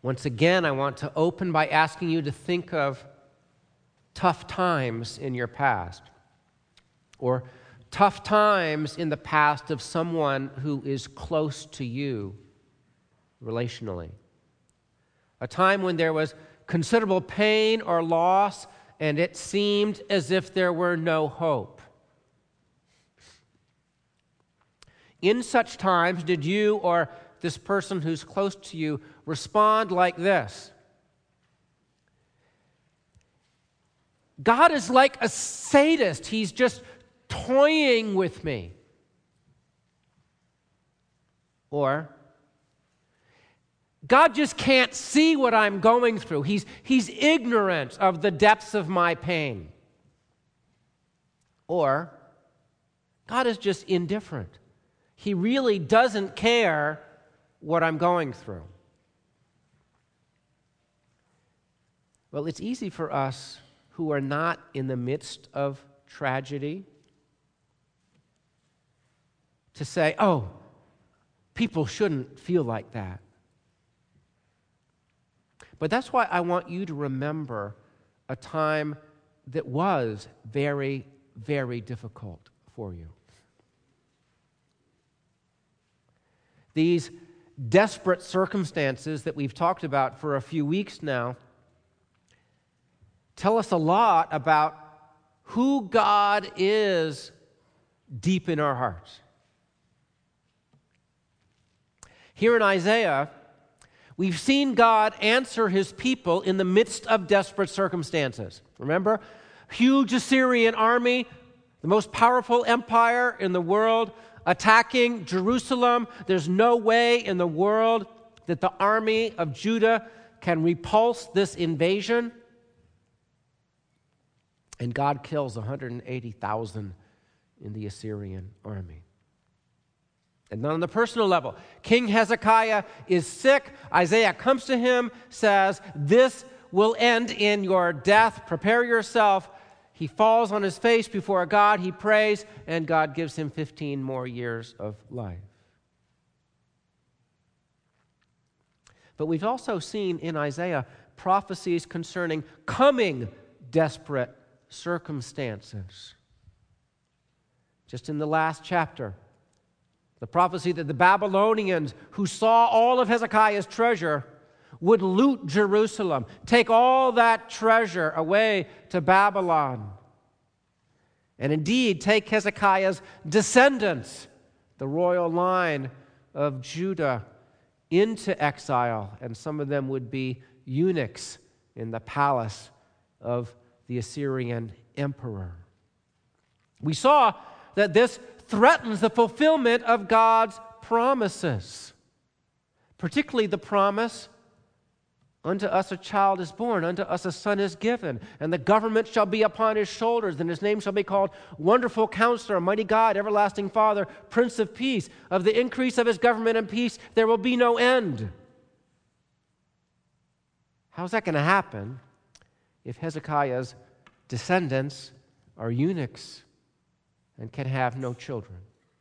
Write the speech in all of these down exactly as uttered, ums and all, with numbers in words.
Once again, I want to open by asking you to think of tough times in your past, or tough times in the past of someone who is close to you relationally. A time when there was considerable pain or loss, and it seemed as if there were no hope. In such times, did you or this person who's close to you respond like this? God is like a sadist. He's just toying with me. Or, God just can't see what I'm going through. He's, he's ignorant of the depths of my pain. Or, God is just indifferent. He really doesn't care what I'm going through. Well, it's easy for us who are not in the midst of tragedy to say, oh, people shouldn't feel like that. But that's why I want you to remember a time that was very, very difficult for you. These desperate circumstances that we've talked about for a few weeks now tell us a lot about who God is deep in our hearts. Here in Isaiah, we've seen God answer his people in the midst of desperate circumstances. Remember, huge Assyrian army, the most powerful empire in the world, attacking Jerusalem. There's no way in the world that the army of Judah can repulse this invasion. And God kills one hundred eighty thousand in the Assyrian army. And then on the personal level, King Hezekiah is sick. Isaiah comes to him, says, this will end in your death. Prepare yourself. He falls on his face before God. He prays, and God gives him fifteen more years of life. But we've also seen in Isaiah prophecies concerning coming desperate circumstances. Just in the last chapter, the prophecy that the Babylonians, who saw all of Hezekiah's treasure, would loot Jerusalem, take all that treasure away to Babylon, and indeed take Hezekiah's descendants, the royal line of Judah, into exile, and some of them would be eunuchs in the palace of the Assyrian emperor. We saw that this threatens the fulfillment of God's promises, particularly the promise, unto us a child is born, unto us a son is given, and the government shall be upon his shoulders, and his name shall be called Wonderful Counselor, Mighty God, Everlasting Father, Prince of Peace. Of the increase of his government and peace there will be no end. How's that going to happen if Hezekiah's descendants are eunuchs and can have no children?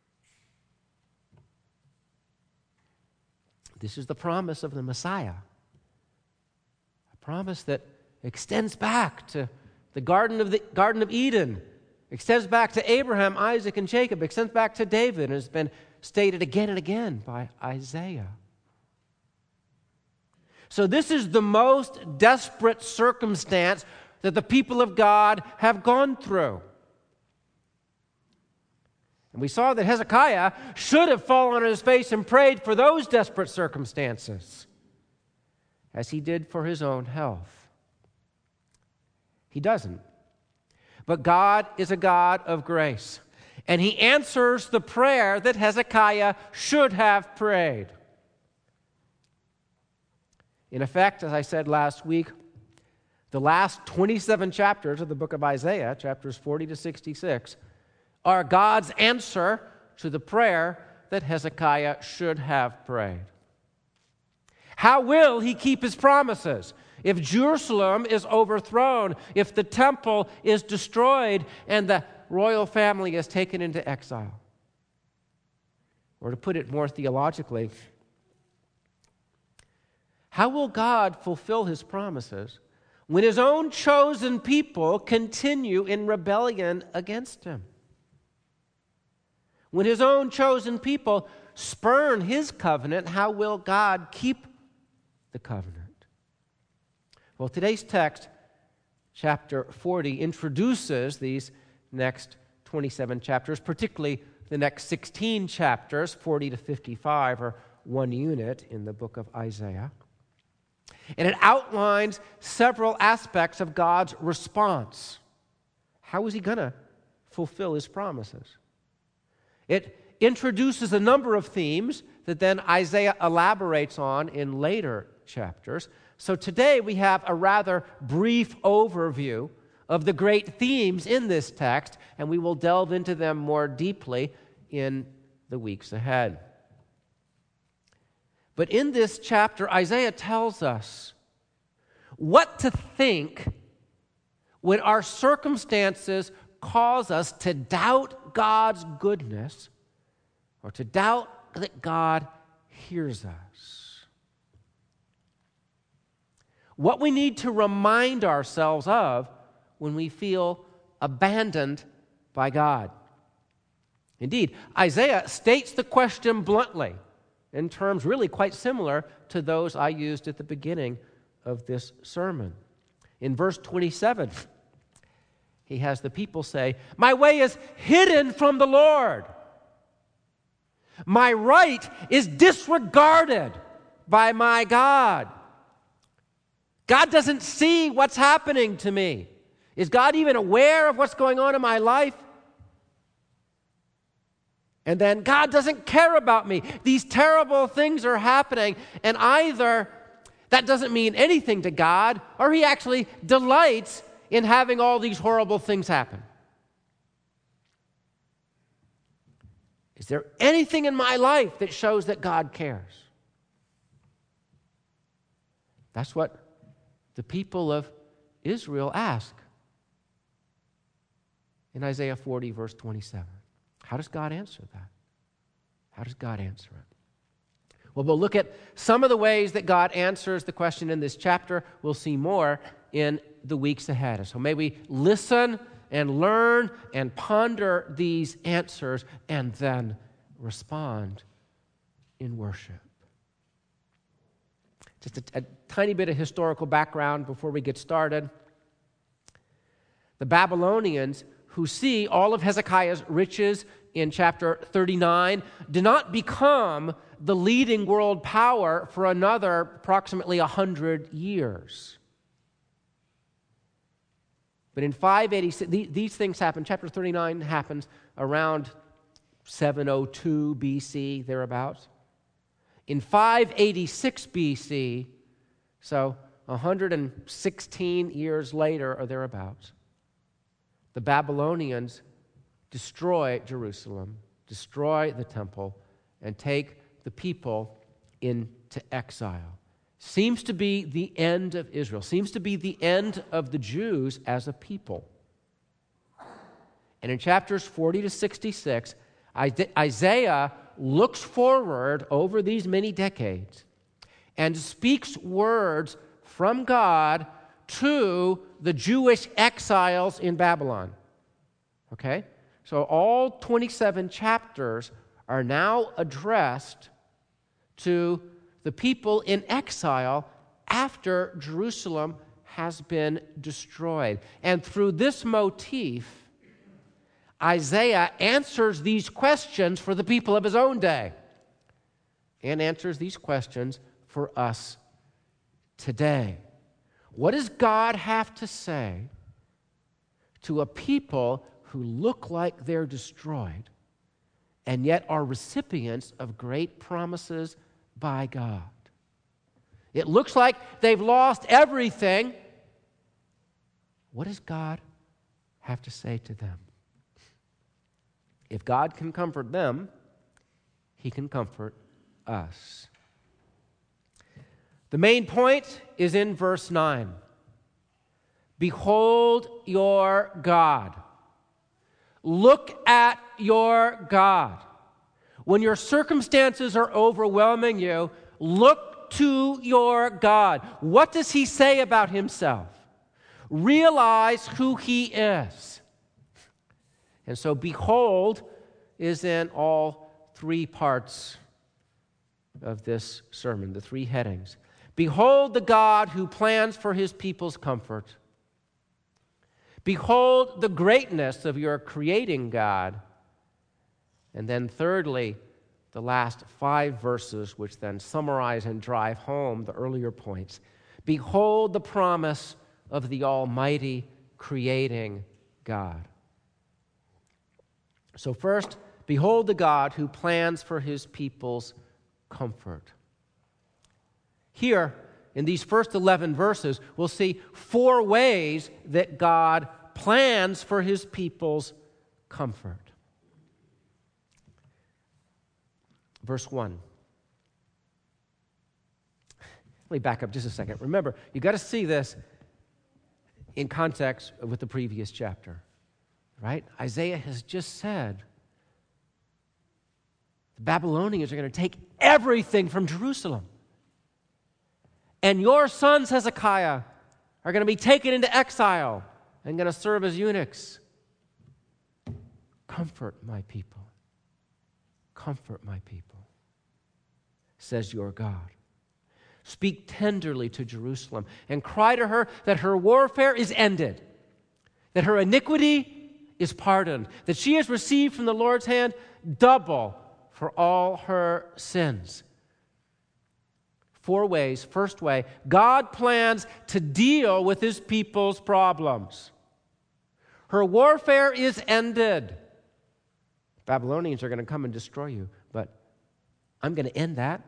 This is the promise of the Messiah. A promise that extends back to the Garden of the Garden of Eden, extends back to Abraham, Isaac, and Jacob, extends back to David, and has been stated again and again by Isaiah. So this is the most desperate circumstance that the people of God have gone through. And we saw that Hezekiah should have fallen on his face and prayed for those desperate circumstances, as he did for his own health. He doesn't. But God is a God of grace, and he answers the prayer that Hezekiah should have prayed. In effect, as I said last week, the last twenty-seven chapters of the book of Isaiah, chapters forty to sixty-six, are God's answer to the prayer that Hezekiah should have prayed. How will he keep his promises if Jerusalem is overthrown, if the temple is destroyed, and the royal family is taken into exile? Or to put it more theologically, How will God fulfill his promises when his own chosen people continue in rebellion against him? When his own chosen people spurn his covenant, how will God keep the covenant? Well, today's text, chapter forty, introduces these next twenty-seven chapters, particularly the next sixteen chapters, forty to fifty-five, are one unit in the book of Isaiah. And it outlines several aspects of God's response. How is he going to fulfill his promises? It introduces a number of themes that then Isaiah elaborates on in later chapters. So today we have a rather brief overview of the great themes in this text, and we will delve into them more deeply in the weeks ahead. But in this chapter, Isaiah tells us what to think when our circumstances cause us to doubt God's goodness or to doubt that God hears us. What we need to remind ourselves of when we feel abandoned by God. Indeed, Isaiah states the question bluntly in terms really quite similar to those I used at the beginning of this sermon. In verse twenty-seven, he has the people say, "My way is hidden from the Lord. My right is disregarded by my God." God doesn't see what's happening to me. Is God even aware of what's going on in my life? And then God doesn't care about me. These terrible things are happening, and either that doesn't mean anything to God, or he actually delights in having all these horrible things happen. Is there anything in my life that shows that God cares? That's what the people of Israel ask in Isaiah forty, verse twenty-seven. How does God answer that? How does God answer it? Well, we'll look at some of the ways that God answers the question in this chapter. We'll see more in the weeks ahead. So may we listen and learn and ponder these answers and then respond in worship. Just a, a tiny bit of historical background before we get started. The Babylonians, who see all of Hezekiah's riches in chapter thirty-nine, do not become the leading world power for another approximately one hundred years. But in five eighty-six, these things happen. Chapter thirty-nine happens around seven oh two B C, thereabouts. In five eighty-six B C, so one hundred sixteen years later or thereabouts, the Babylonians destroy Jerusalem, destroy the temple, and take the people into exile. Seems to be the end of Israel, seems to be the end of the Jews as a people. And in chapters forty to sixty-six, Isaiah looks forward over these many decades and speaks words from God to the Jewish exiles in Babylon. Okay? So all twenty-seven chapters are now addressed to the people in exile after Jerusalem has been destroyed. And through this motif, Isaiah answers these questions for the people of his own day and answers these questions for us today. What does God have to say to a people who look like they're destroyed and yet are recipients of great promises by God? It looks like they've lost everything. What does God have to say to them? If God can comfort them, he can comfort us. The main point is in verse nine. Behold your God. Look at your God. When your circumstances are overwhelming you, look Look to your God. What does he say about himself? Realize who he is. And so, behold is in all three parts of this sermon, the three headings. Behold the God who plans for his people's comfort. Behold the greatness of your creating God. And then thirdly, the last five verses, which then summarize and drive home the earlier points. Behold the promise of the Almighty creating God. So first, behold the God who plans for his people's comfort. Here, in these first eleven verses, we'll see four ways that God plans for his people's comfort. Verse one. Let me back up just a second. Remember, you've got to see this in context with the previous chapter, right? Isaiah has just said the Babylonians are going to take everything from Jerusalem. And your sons, Hezekiah, are going to be taken into exile and going to serve as eunuchs. Comfort my people. Comfort my people, says your God. Speak tenderly to Jerusalem and cry to her that her warfare is ended, that her iniquity is pardoned, that she has received from the Lord's hand double for all her sins. Four ways. First way, God plans to deal with his people's problems. Her warfare is ended. Babylonians are going to come and destroy you, but I'm going to end that.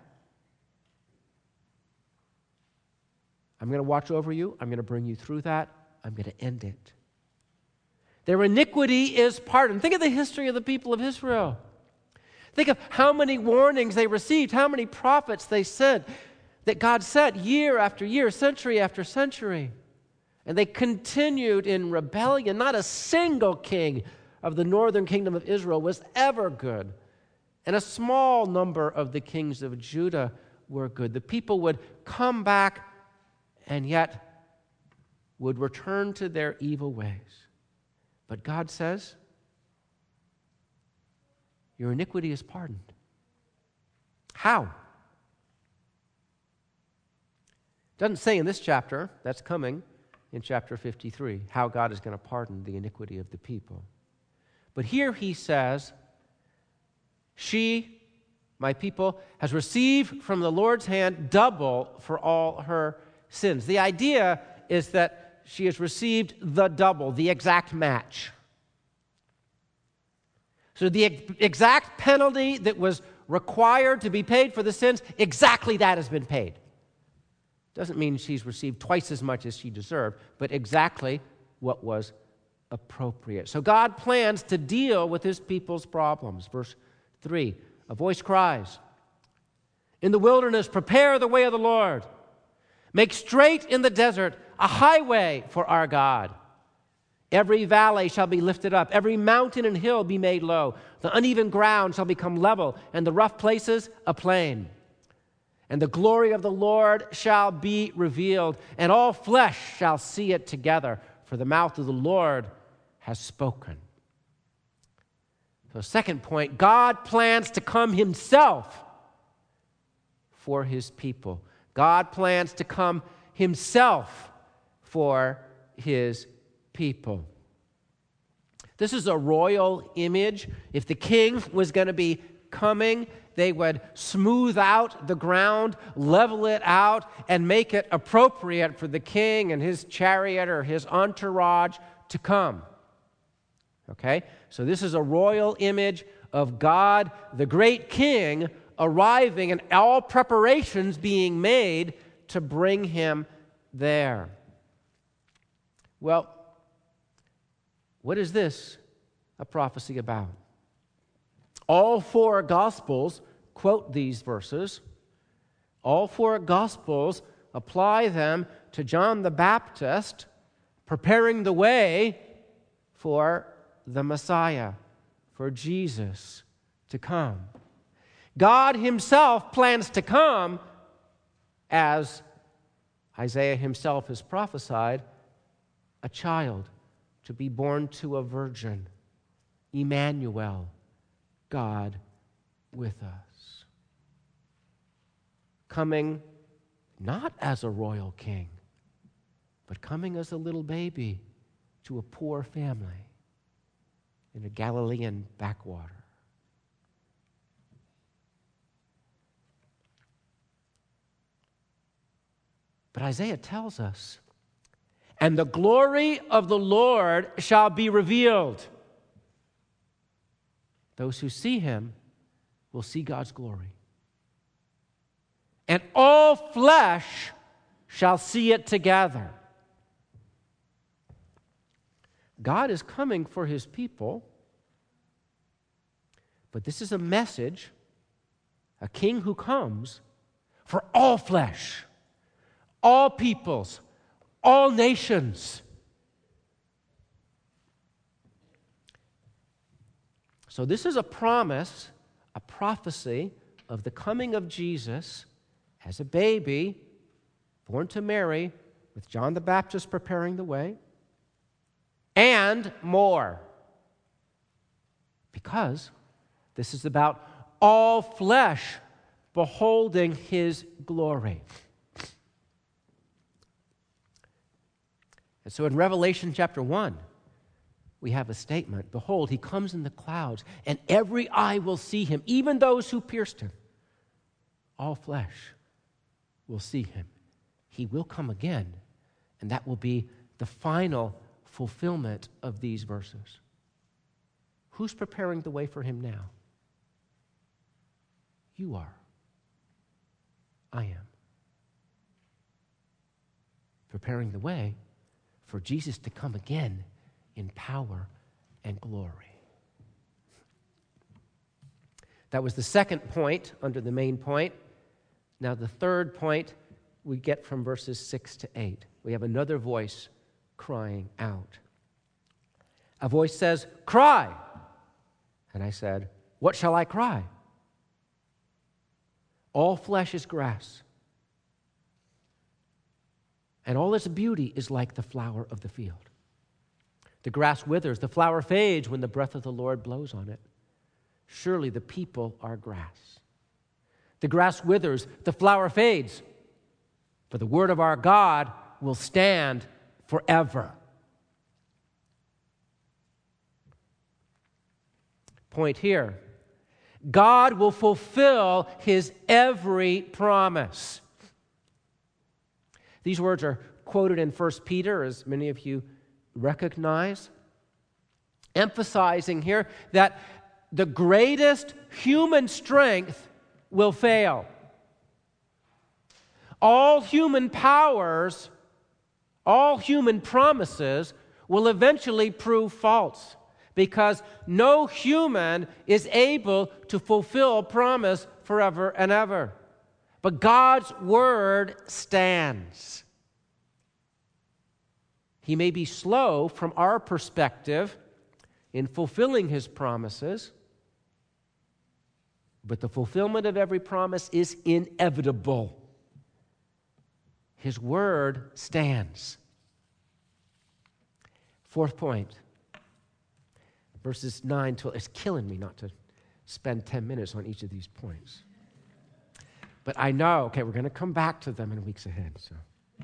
I'm going to watch over you. I'm going to bring you through that. I'm going to end it. Their iniquity is pardoned. Think of the history of the people of Israel. Think of how many warnings they received, how many prophets they sent, that God sent year after year, century after century. And they continued in rebellion. Not a single king of the northern kingdom of Israel was ever good. And a small number of the kings of Judah were good. The people would come back and yet would return to their evil ways. But God says, your iniquity is pardoned. How? Doesn't say in this chapter, that's coming in chapter fifty-three, how God is going to pardon the iniquity of the people. But here he says, she, my people, has received from the Lord's hand double for all her sins. The idea is that she has received the double, the exact match. So the ex- exact penalty that was required to be paid for the sins, exactly that has been paid. Doesn't mean she's received twice as much as she deserved, but exactly what was appropriate. So God plans to deal with his people's problems. Verse three, a voice cries, in the wilderness, prepare the way of the Lord. Make straight in the desert a highway for our God. Every valley shall be lifted up, every mountain and hill be made low. The uneven ground shall become level, and the rough places a plain. And the glory of the Lord shall be revealed, and all flesh shall see it together, for the mouth of the Lord has spoken. So, second point, God plans to come himself for his people. God plans to come himself for his people. This is a royal image. If the king was going to be coming, they would smooth out the ground, level it out, and make it appropriate for the king and his chariot or his entourage to come. Okay? So this is a royal image of God, the great king, arriving and all preparations being made to bring him there. Well, what is this a prophecy about? All four Gospels quote these verses. All four Gospels apply them to John the Baptist preparing the way for the Messiah, for Jesus to come. God himself plans to come, as Isaiah himself has prophesied, a child to be born to a virgin, Emmanuel, God with us. Coming not as a royal king, but coming as a little baby to a poor family in a Galilean backwater. But Isaiah tells us, and the glory of the Lord shall be revealed. Those who see him will see God's glory. And all flesh shall see it together. God is coming for his people, but this is a message, a king who comes for all flesh, all peoples, all nations. So this is a promise, a prophecy of the coming of Jesus as a baby born to Mary, with John the Baptist preparing the way, and more. Because this is about all flesh beholding his glory. And so in Revelation chapter one, we have a statement. Behold, he comes in the clouds, and every eye will see him, even those who pierced him. All flesh will see him. He will come again, and that will be the final fulfillment of these verses. Who's preparing the way for him now? You are. I am. Preparing the way for Jesus to come again in power and glory. That was the second point under the main point. Now the third point we get from verses six to eight. We have another voice crying out. A voice says, "Cry!" And I said, "What shall I cry?" All flesh is grass, and all its beauty is like the flower of the field. The grass withers, the flower fades when the breath of the Lord blows on it. Surely the people are grass. The grass withers, the flower fades, but the word of our God will stand forever. Point here. God will fulfill his every promise. These words are quoted in First Peter, as many of you recognize, emphasizing here that the greatest human strength will fail. All human powers, all human promises will eventually prove false, because no human is able to fulfill promise forever and ever. But God's word stands. He may be slow from our perspective in fulfilling his promises, but the fulfillment of every promise is inevitable. His word stands. Fourth point, verses nine to, it's killing me not to spend ten minutes on each of these points. But I know, okay, we're going to come back to them in weeks ahead. So,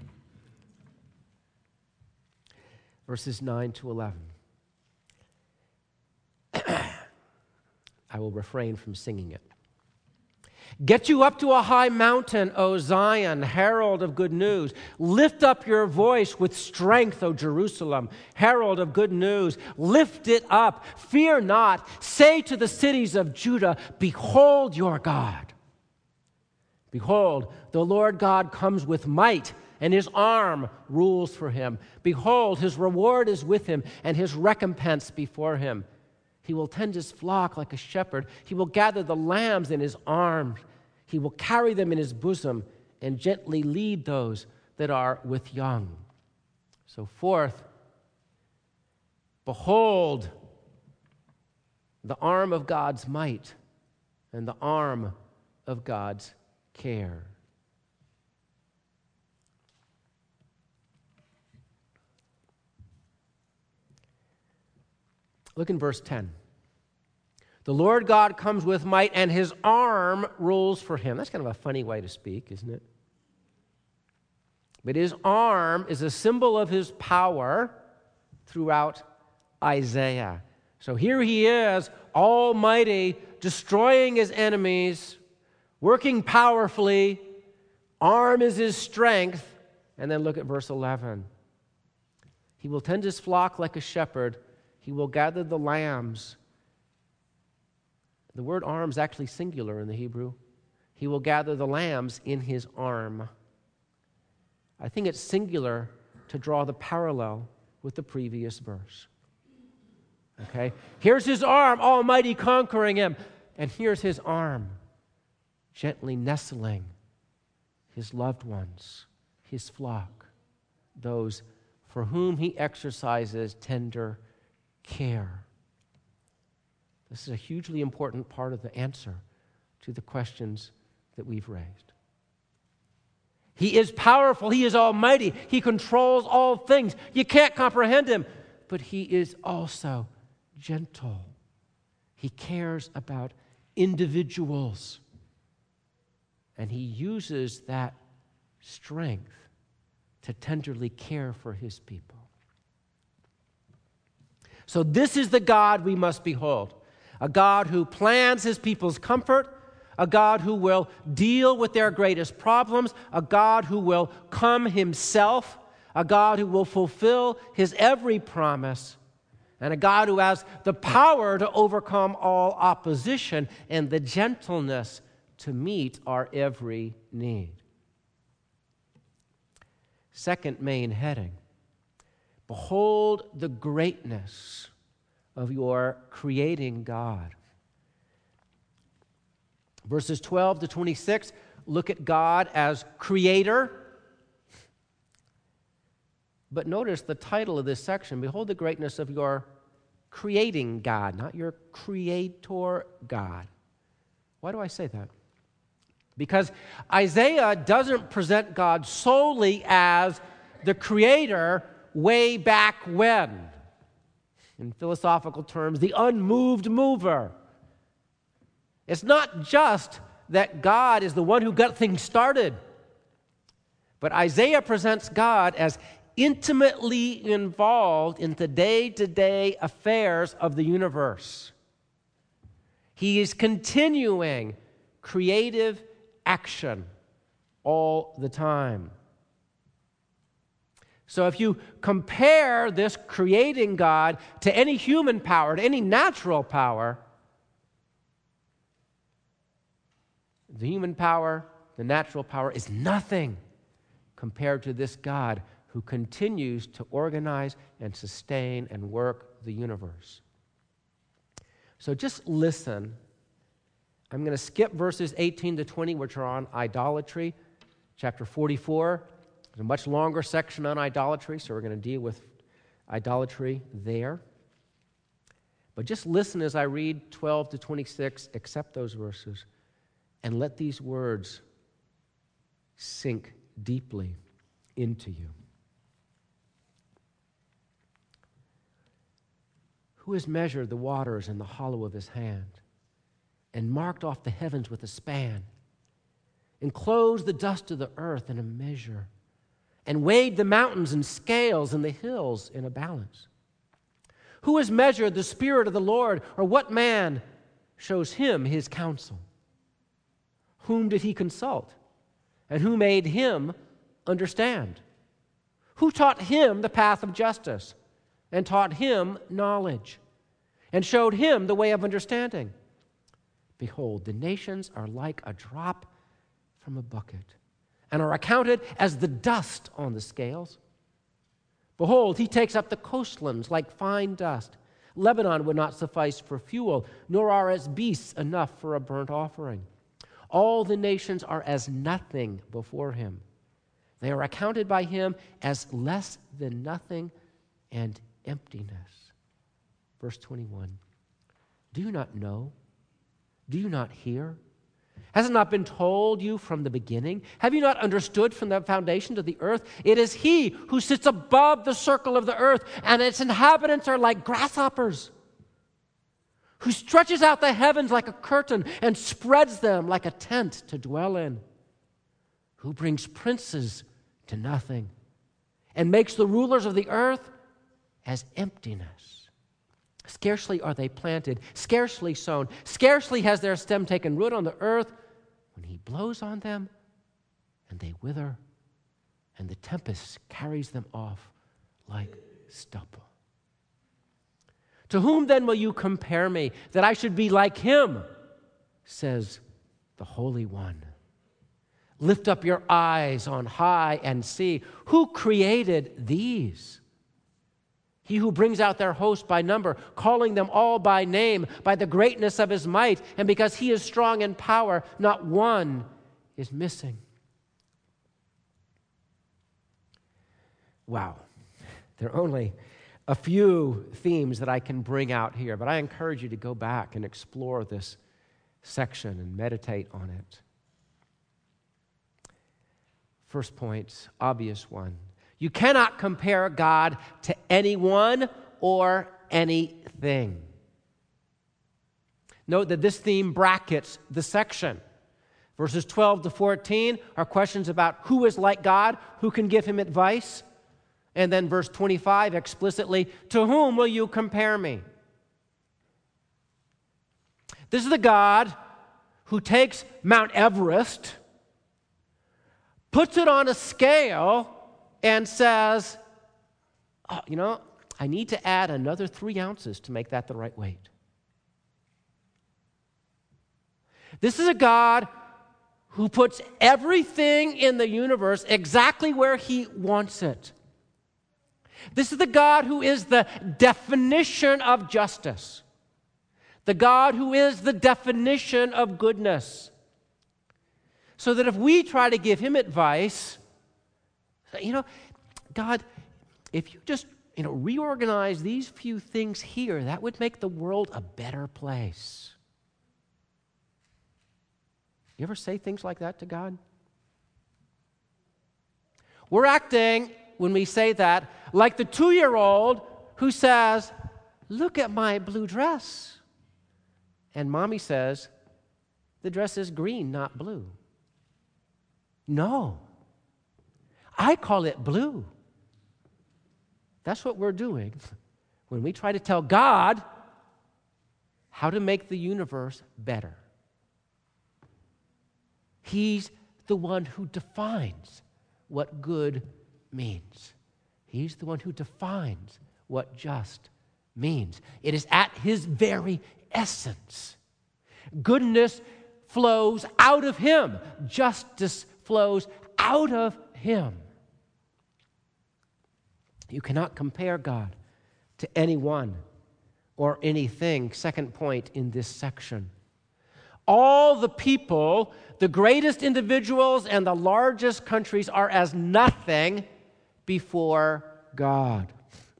verses nine to eleven. I will refrain from singing it. Get you up to a high mountain, O Zion, herald of good news. Lift up your voice with strength, O Jerusalem, herald of good news. Lift it up. Fear not. Say to the cities of Judah, behold your God. Behold, the Lord God comes with might, and his arm rules for him. Behold, his reward is with him, and his recompense before him. He will tend his flock like a shepherd. He will gather the lambs in his arms. He will carry them in his bosom and gently lead those that are with young. So fourth, behold the arm of God's might and the arm of God's care. Look in verse ten. The Lord God comes with might, and his arm rules for him. That's kind of a funny way to speak, isn't it? But his arm is a symbol of his power throughout Isaiah. So here he is, almighty, destroying his enemies, working powerfully. Arm is his strength. And then look at verse eleven. He will tend his flock like a shepherd. He will gather the lambs. The word arm is actually singular in the Hebrew. He will gather the lambs in his arm. I think it's singular to draw the parallel with the previous verse. Okay? Here's his arm, almighty, conquering him. And here's his arm, gently nestling his loved ones, his flock, those for whom he exercises tender care. This is a hugely important part of the answer to the questions that we've raised. He is powerful. He is almighty. He controls all things. You can't comprehend him. But he is also gentle. He cares about individuals. And he uses that strength to tenderly care for his people. So this is the God we must behold. A God who plans his people's comfort, a God who will deal with their greatest problems, a God who will come himself, a God who will fulfill his every promise, and a God who has the power to overcome all opposition and the gentleness to meet our every need. Second main heading, behold the greatness of your creating God. Verses twelve to twenty-six look at God as creator. But notice the title of this section, behold the greatness of your creating God, not your creator God. Why do I say that? Because Isaiah doesn't present God solely as the creator way back when. In philosophical terms, the unmoved mover. It's not just that God is the one who got things started, but Isaiah presents God as intimately involved in the day-to-day affairs of the universe. He is continuing creative action all the time. So if you compare this creating God to any human power, to any natural power, the human power, the natural power is nothing compared to this God who continues to organize and sustain and work the universe. So just listen. I'm going to skip verses eighteen to twenty, which are on idolatry. Chapter forty-four. There's a much longer section on idolatry, so we're going to deal with idolatry there. But just listen as I read twelve to twenty-six, accept those verses, and let these words sink deeply into you. Who has measured the waters in the hollow of his hand, and marked off the heavens with a span, enclosed the dust of the earth in a measure, and weighed the mountains in scales and the hills in a balance? Who has measured the Spirit of the Lord, or what man shows him his counsel? Whom did he consult, and who made him understand? Who taught him the path of justice, and taught him knowledge, and showed him the way of understanding? Behold, the nations are like a drop from a bucket, and are accounted as the dust on the scales. Behold, he takes up the coastlands like fine dust. Lebanon would not suffice for fuel, nor are its beasts enough for a burnt offering. All the nations are as nothing before him. They are accounted by him as less than nothing and emptiness. Verse twenty-one. Do you not know? Do you not hear? Has it not been told you from the beginning? Have you not understood from the foundations of the earth? It is he who sits above the circle of the earth, and its inhabitants are like grasshoppers. who stretches out the heavens like a curtain and spreads them like a tent to dwell in, who brings princes to nothing and makes the rulers of the earth as emptiness. Scarcely are they planted, scarcely sown, scarcely has their stem taken root on the earth, when he blows on them and they wither, and the tempest carries them off like stubble. To whom then will you compare me, that I should be like him, says the Holy One. Lift up your eyes on high and see, who created these? He who brings out their host by number, calling them all by name, by the greatness of his might, and because he is strong in power, not one is missing. Wow. There are only a few themes that I can bring out here, but I encourage you to go back and explore this section and meditate on it. First point, obvious one. You cannot compare God to anyone or anything. Note that this theme brackets the section. Verses twelve to fourteen are questions about who is like God, who can give him advice. And then verse twenty-five explicitly, to whom will you compare me? This is the God who takes Mount Everest, puts it on a scale, and says, oh, you know, I need to add another three ounces to make that the right weight. This is a God who puts everything in the universe exactly where he wants it. This is the God who is the definition of justice. The God who is the definition of goodness. So that if we try to give him advice, you know, God, if you just, you know, reorganize these few things here, that would make the world a better place. You ever say things like that to God? We're acting, when we say that, like the two-year-old who says, look at my blue dress. And mommy says, the dress is green, not blue. No. I call it blue. That's what we're doing when we try to tell God how to make the universe better. He's the one who defines what good means. He's the one who defines what just means. It is at his very essence. Goodness flows out of him. Justice flows out of him. You cannot compare God to anyone or anything. Second point in this section. All the people, the greatest individuals and the largest countries are as nothing before God.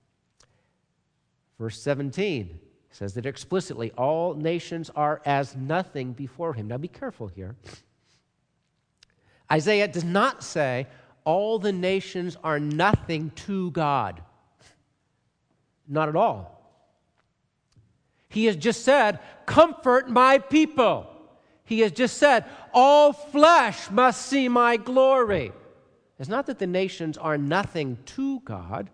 Verse seventeen says that explicitly, all nations are as nothing before him. Now be careful here. Isaiah does not say all the nations are nothing to God. Not at all. He has just said, comfort my people. He has just said, all flesh must see my glory. It's not that the nations are nothing to God.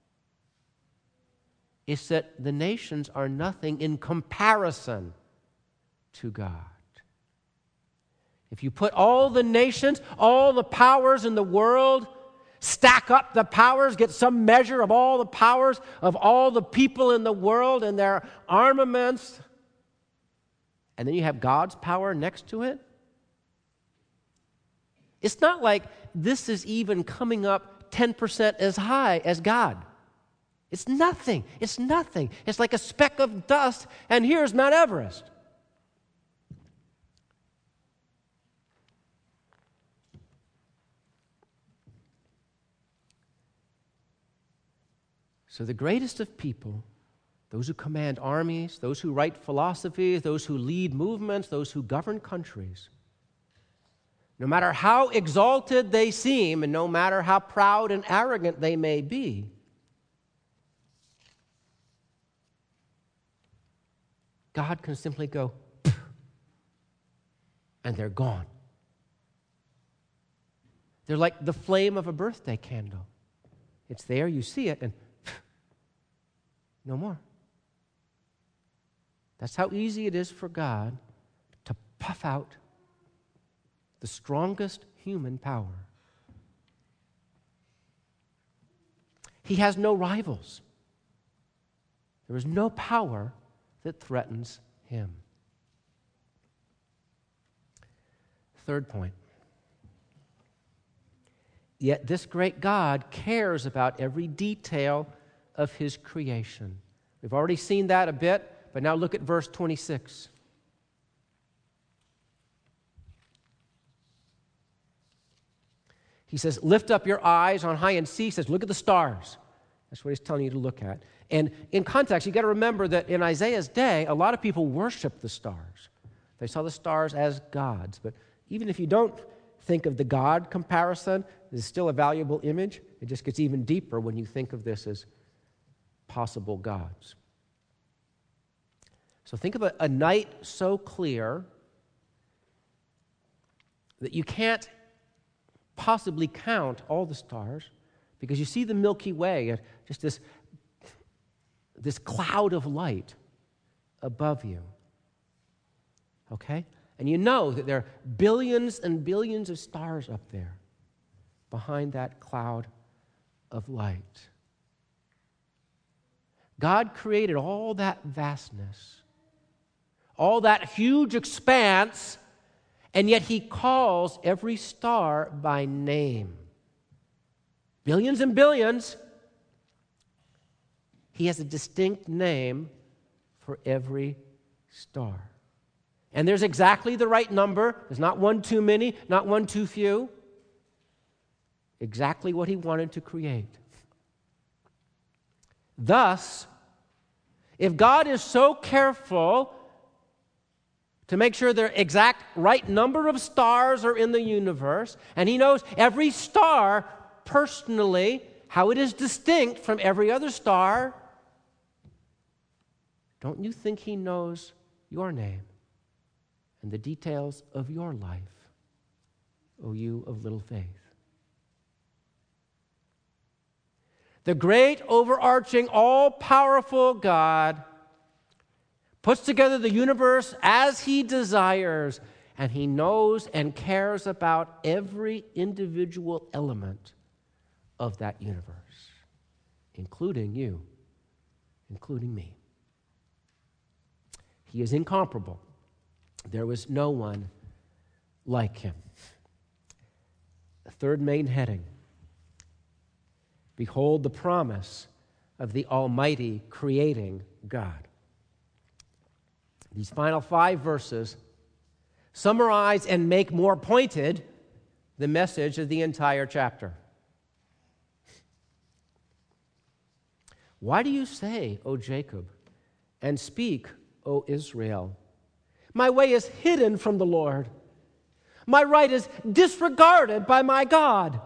It's that the nations are nothing in comparison to God. If you put all the nations, all the powers in the world, stack up the powers, get some measure of all the powers of all the people in the world and their armaments, and then you have God's power next to it, it's not like this is even coming up ten percent as high as God. It's nothing. It's nothing. It's like a speck of dust, and here's Mount Everest. So the greatest of people, those who command armies, those who write philosophies, those who lead movements, those who govern countries, no matter how exalted they seem and no matter how proud and arrogant they may be, God can simply go, and they're gone. They're like the flame of a birthday candle. It's there, you see it, and no more. That's how easy it is for God to puff out the strongest human power. He has no rivals. There is no power that threatens him. Third point. Yet this great God cares about every detail of his creation. We've already seen that a bit, but now look at verse twenty-six. He says, lift up your eyes on high and see. He says, look at the stars. That's what he's telling you to look at. And in context, you've got to remember that in Isaiah's day, a lot of people worshiped the stars. They saw the stars as gods. But even if you don't think of the God comparison, it's still a valuable image. It just gets even deeper when you think of this as possible gods. So think of a, a night so clear that you can't possibly count all the stars, because you see the Milky Way, just this, this cloud of light above you. Okay? And you know that there are billions and billions of stars up there behind that cloud of light. God created all that vastness, all that huge expanse, and yet he calls every star by name. Billions and billions. He has a distinct name for every star. And there's exactly the right number. There's not one too many, not one too few. Exactly what he wanted to create. Thus, if God is so careful to make sure the exact right number of stars are in the universe, and he knows every star personally, how it is distinct from every other star, don't you think he knows your name and the details of your life, O you of little faith? The great, overarching, all-powerful God puts together the universe as he desires, and he knows and cares about every individual element of that universe, including you, including me. He is incomparable. There was no one like him. The third main heading. Behold the promise of the Almighty creating God. These final five verses summarize and make more pointed the message of the entire chapter. Why do you say, O Jacob, and speak, O Israel, my way is hidden from the Lord. My right is disregarded by my God.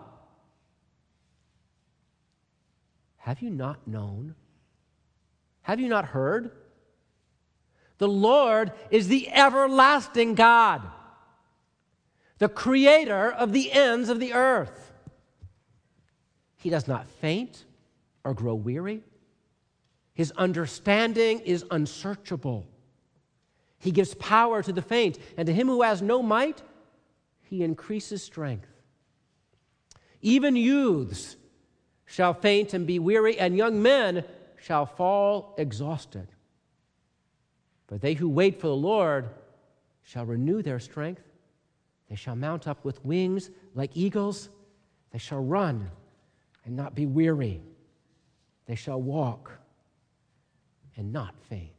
Have you not known? Have you not heard? The Lord is the everlasting God, the creator of the ends of the earth. He does not faint or grow weary. His understanding is unsearchable. He gives power to the faint, and to him who has no might, he increases strength. Even youths shall faint and be weary, and young men shall fall exhausted. But they who wait for the Lord shall renew their strength. They shall mount up with wings like eagles. They shall run and not be weary. They shall walk and not faint.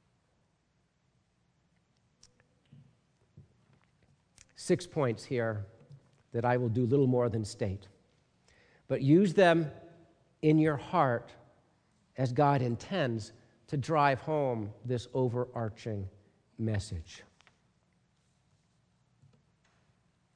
Six points here that I will do little more than state. But use them in your heart as God intends to drive home this overarching message.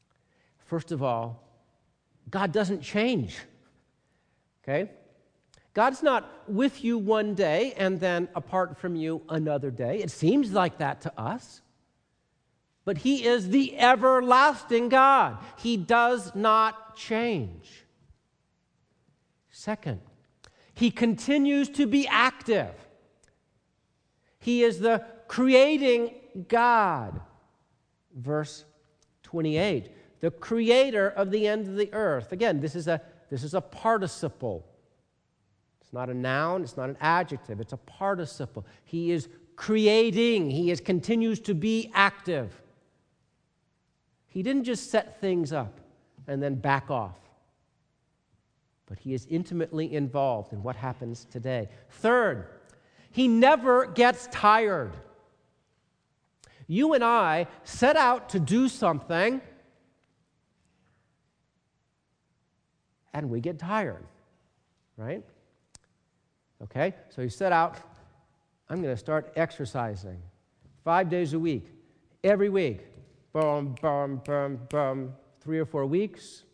First of all, God doesn't change. Okay? God's not with you one day and then apart from you another day. It seems like that to us. But he is the everlasting God. He does not change. Second, he continues to be active. He is the creating God. Verse twenty-eight, the creator of the end of the earth. Again, this is a, this is a participle. It's not a noun, it's not an adjective, it's a participle. He is creating, he is, continues to be active. He didn't just set things up and then back off, but he is intimately involved in what happens today. Third, he never gets tired. You and I set out to do something, and we get tired, right? Okay, so you set out, I'm going to start exercising five days a week, every week. Boom, boom, boom, boom. Three or four weeks.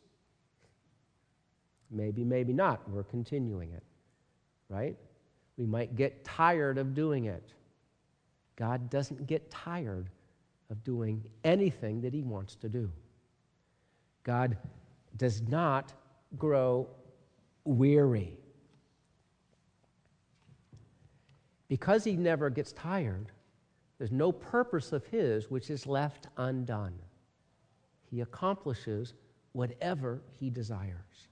Maybe, maybe not. We're continuing it, right? We might get tired of doing it. God doesn't get tired of doing anything that he wants to do. God does not grow weary. Because he never gets tired, there's no purpose of his which is left undone. He accomplishes whatever he desires.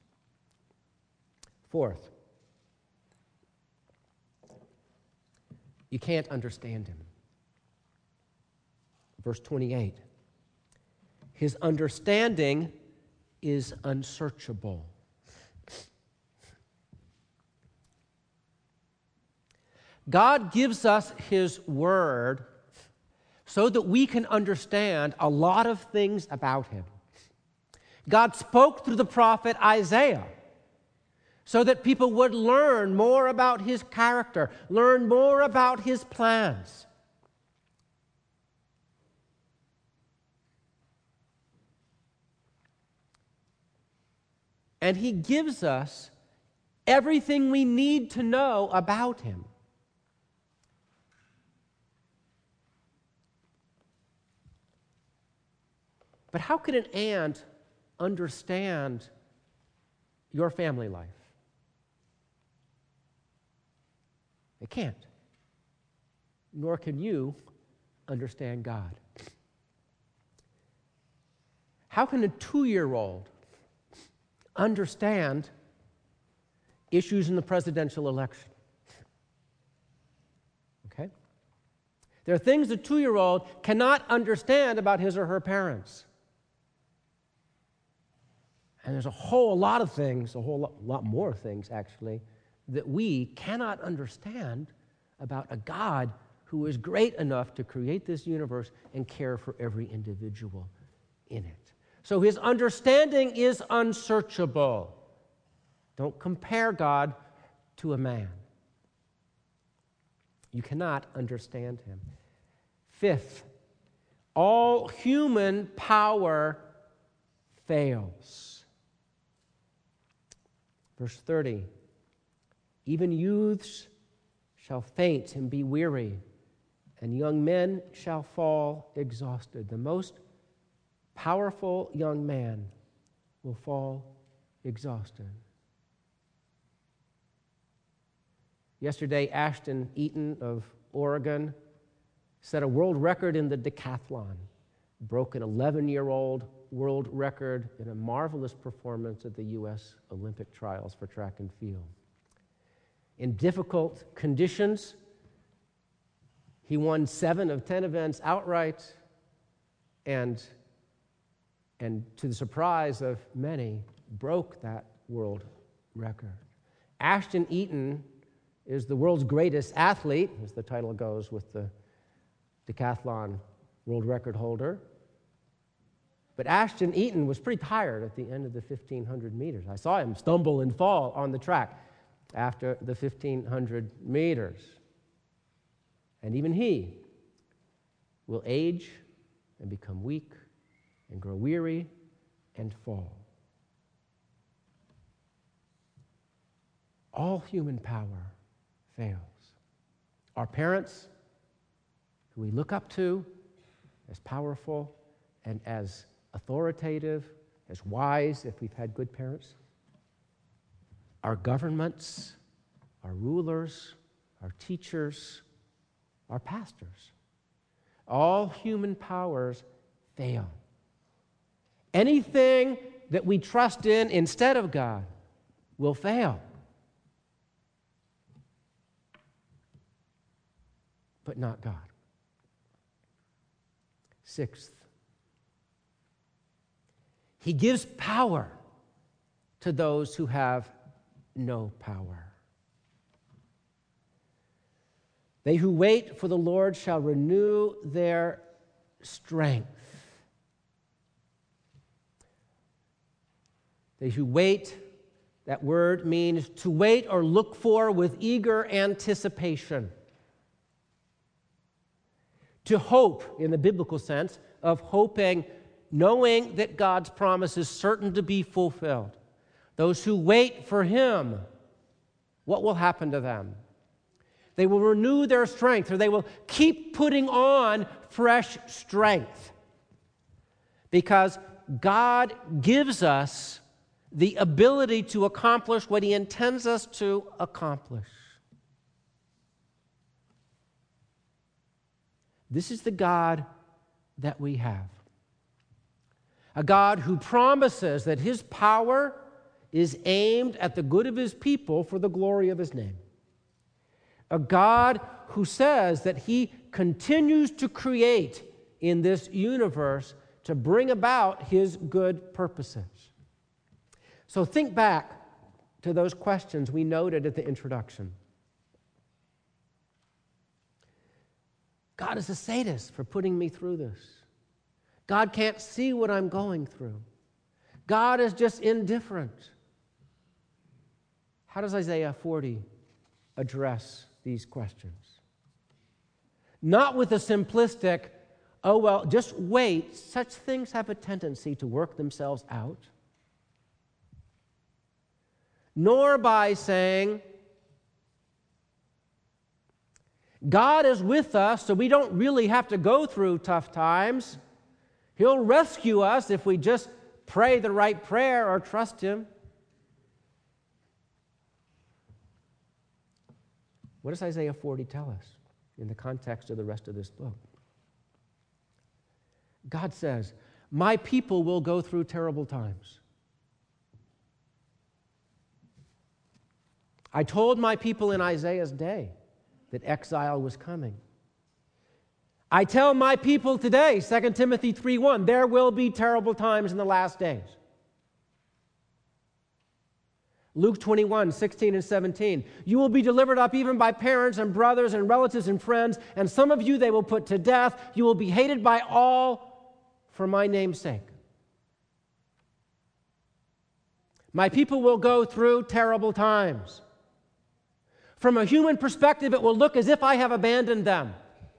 Fourth, you can't understand him. Verse twenty-eight, his understanding is unsearchable. God gives us his word so that we can understand a lot of things about him. God spoke through the prophet Isaiah so that people would learn more about his character, learn more about his plans. And he gives us everything we need to know about him. But how could an ant understand your family life? It can't. Nor can you understand God. How can a two-year-old understand issues in the presidential election? Okay? There are things a two-year-old cannot understand about his or her parents. And there's a whole lot of things, a whole lot, lot more things, actually, that we cannot understand about a God who is great enough to create this universe and care for every individual in it. So his understanding is unsearchable. Don't compare God to a man. You cannot understand him. Fifth, all human power fails. Verse thirty, even youths shall faint and be weary, and young men shall fall exhausted. The most powerful young man will fall exhausted. Yesterday, Ashton Eaton of Oregon set a world record in the decathlon, broke an eleven-year-old world record in a marvelous performance at the U S Olympic trials for track and field. In difficult conditions, he won seven of ten events outright, and, and to the surprise of many, broke that world record. Ashton Eaton is the world's greatest athlete, as the title goes with the decathlon world record holder. But Ashton Eaton was pretty tired at the end of the fifteen hundred meters. I saw him stumble and fall on the track after the fifteen hundred meters. And even he will age and become weak and grow weary and fall. all human power fails. Our parents, who we look up to as powerful and as authoritative, as wise, if we've had good parents. Our governments, our rulers, our teachers, our pastors. All human powers fail. Anything that we trust in instead of God will fail. But not God. Sixth, He gives power to those who have no power. They who wait for the Lord shall renew their strength. They who wait, that word means to wait or look for with eager anticipation. To hope, in the biblical sense, of hoping, knowing that God's promise is certain to be fulfilled. Those who wait for Him, what will happen to them? They will renew their strength, or they will keep putting on fresh strength. Because God gives us the ability to accomplish what He intends us to accomplish. This is the God that we have. A God who promises that His power is aimed at the good of His people for the glory of His name. A God who says that He continues to create in this universe to bring about His good purposes. So think back to those questions we noted at the introduction. God is a sadist for putting me through this. God can't see what I'm going through. God is just indifferent. How does Isaiah forty address these questions? Not with a simplistic, oh, well, just wait. Such things have a tendency to work themselves out. Nor by saying, God is with us, so we don't really have to go through tough times. He'll rescue us if we just pray the right prayer or trust Him. What does Isaiah forty tell us in the context of the rest of this book? God says, my people will go through terrible times. I told my people in Isaiah's day that exile was coming. I tell my people today, Second Timothy three one, there will be terrible times in the last days. Luke twenty-one, sixteen and seventeen, you will be delivered up even by parents and brothers and relatives and friends, and some of you they will put to death. You will be hated by all for my name's sake. My people will go through terrible times. From a human perspective, it will look as if I have abandoned them.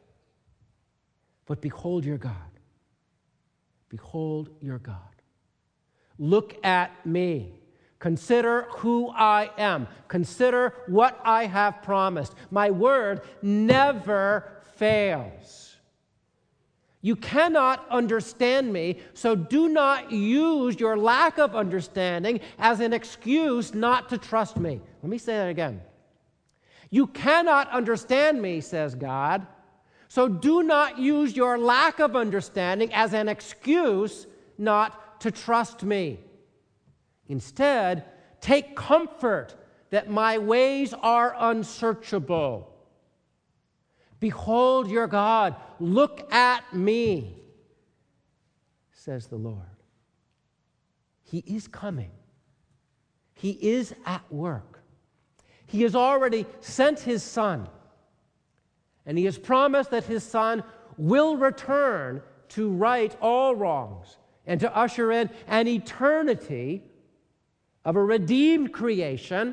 But behold your God. Behold your God. Look at me. Consider who I am. Consider what I have promised. My word never fails. You cannot understand me, so do not use your lack of understanding as an excuse not to trust me. Let me say that again. You cannot understand me, says God, so do not use your lack of understanding as an excuse not to trust me. Instead, take comfort that my ways are unsearchable. Behold your God. Look at me, says the Lord. He is coming. He is at work. He has already sent His Son, and He has promised that His Son will return to right all wrongs and to usher in an eternity of a redeemed creation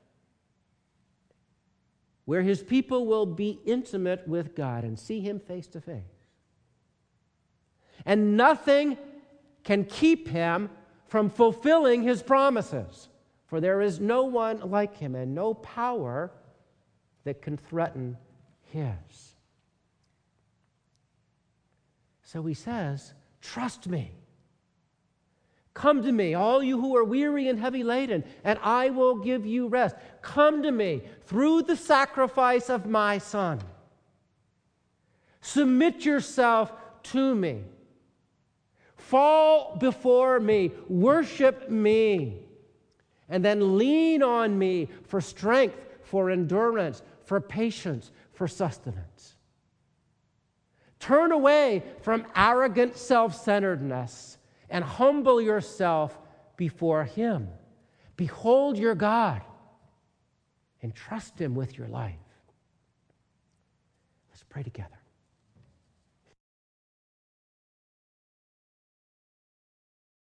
where His people will be intimate with God and see Him face to face. And nothing can keep Him from fulfilling His promises. For there is no one like him and no power that can threaten his. So he says, trust me. Come to me, all you who are weary and heavy laden, and I will give you rest. Come to me through the sacrifice of my Son. Submit yourself to me. Fall before me. Worship me. And then lean on me for strength, for endurance, for patience, for sustenance. Turn away from arrogant self-centeredness and humble yourself before Him. Behold your God and trust Him with your life. Let's pray together.